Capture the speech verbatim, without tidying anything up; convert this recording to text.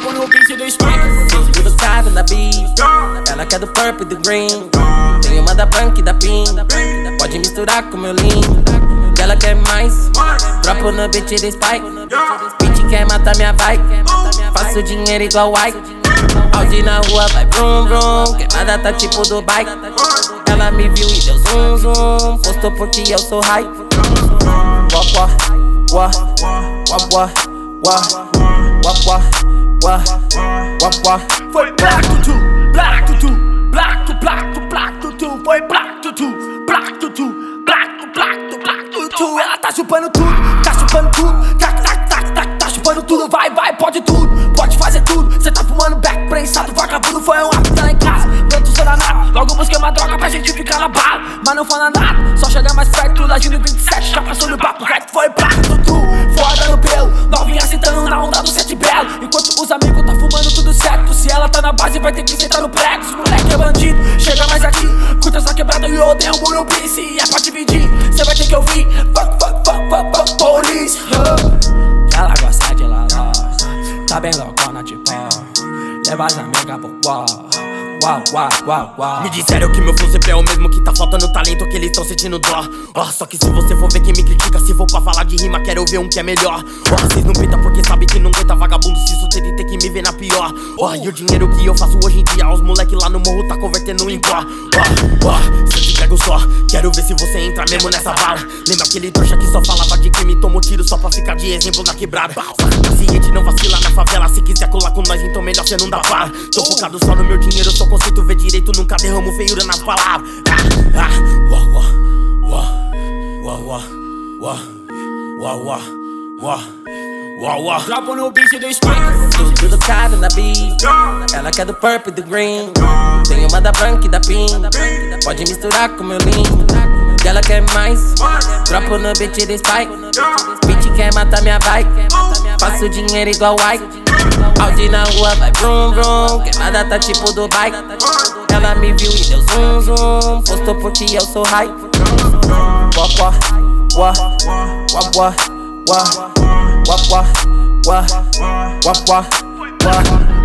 Dropo no beat do Spike. Filho do cara da beat. Ela quer do purple e do green. Tem uma da branca e da pink. Pode misturar com meu lindo. Ela quer mais. Dropo no beat do Spike. Beat quer matar minha vibe. Faço dinheiro igual Ike. Audi na rua vai brum brum. Queimada tá tipo do bike. Ela me viu e deu zoom zoom. Postou porque eu sou high. Wah wah wah wah wah wah wah wah wah wah wah. Foi black tutu, black tutu, black tu, black tu, black tutu. Foi black tutu, black tutu, black tu, black tu, black tutu. Ela tá chupando tudo, tá chupando tudo. Tac, tac, tac, tac, tá chupando tudo. Vai, vai, pode tudo, pode fazer tudo. Cê tá fumando back, prensado, vagabundo. Foi um hábito lá em casa, não tô só nada. Logo busquei uma droga pra gente ficar na bala. Mas não fala nada, só chegar mais perto. Lagino vinte e sete, já passou no papo reto. Foi black tutu, foda no pelo. Novinha sentando na onda do sete belo. Enquanto os amigos tá fumando tudo certo. Se ela tá na base vai ter que sentar no prego. Os moleque é bandido, chega mais aqui. Curta essa quebrada e eu odeio o meu bis. Se é pra dividir, cê vai ter que ouvir. Fuck, fuck, fuck, fuck, fuck, police. Ela gosta de laló, tá bem loucona de pó. Leva as amigas pro uau. Uau, uau, uau, uau. Me disseram que meu flow sempre é o mesmo, que tá faltando talento, que eles tão sentindo dó. Ó, só que se você for ver quem me critica, se for pra falar de rima, quero ver um que é melhor. Ó, vocês não peitam porque sabe que não aguenta vagabundo, se isso tem que me ver na pior. Ó, e o dinheiro que eu faço hoje em dia, os moleque lá no morro tá convertendo em pó. Ó, ó, se eu te pego só, quero ver se você entra mesmo nessa bala. Lembra aquele trouxa que só falava de crime, tomou tiro só pra ficar de exemplo na quebrada. Paciente, não vacila na favela, se quiser colar com nós, então melhor cê não dá para. Tô focado só no meu dinheiro, só conceito, ver direito, nunca derramo feiura nas palavras. Ah, ah, uah, uah, uah, uah, uah, uah, uah, uah, uah, uah. Dropo no beat do Spike. Filho do cara da beat. Ela quer do purple e do green. Tem uma da branca e da pink. Pode misturar com meu lindo. Ela quer mais. Dropo no beat do Spike. Beat quer matar minha vibe. Faço dinheiro igual Ike. Audi na rua vai brum brum. Queimada tá tipo do bike. Ela me viu e deu zoom zoom. Postou porque eu sou high. Wah wah wah wah wah wah wah wah wah wah wah wah.